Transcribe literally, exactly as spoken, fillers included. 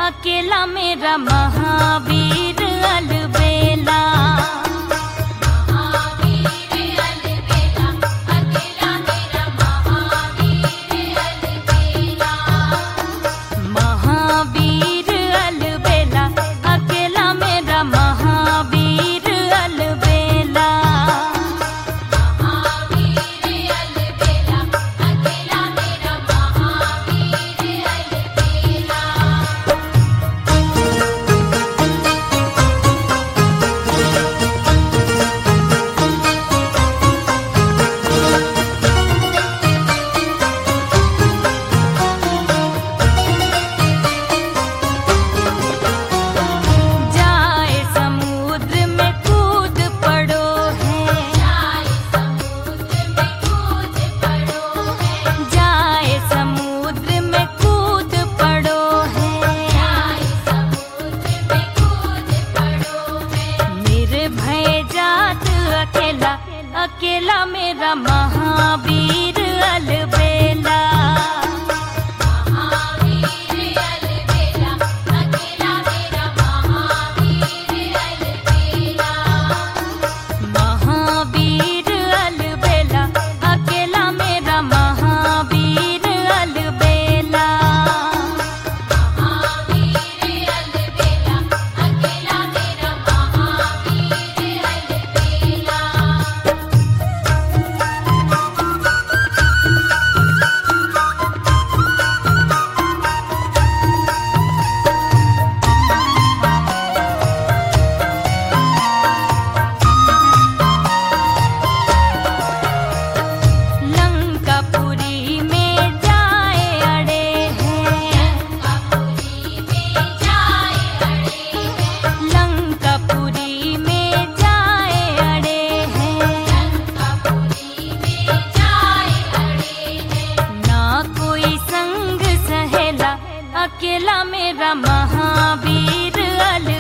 अकेला मेरा महावीर अलबेला। महावीर अलबेला, अकेला मेरा महावीर अलबेला। महावीर अलबेला, अकेला मेरा महावीर अलबेला। महावीर अलबेला, अकेला मेरा महावीर अलबेला। जाए समुद्र में कूद पड़ो है, जाए समुद्र में कूद पड़ो है, जाए समुद्र में कूद पड़ो है, जाए समुद्र में कूद पड़ो है। निर्भय जात अकेला, अकेला मेरा महावीर अलबेला। महावीर अलबेला, अकेला मेरा महावीर अलबेला। महावीर अलबेला, अकेला मेरा महावीर अलबेला। महावीर अलबेला, अकेला मेरा महावीर अलबेला। लंकापुरी में जाए अड़े हैं, लंकापुरी में जाए अड़े हैं, लंकापुरी में जाए अड़े हैं, लंकापुरी में जाए अड़े हैं। ना कोई संग सहेला, अकेला मेरा महावीर अलबेला।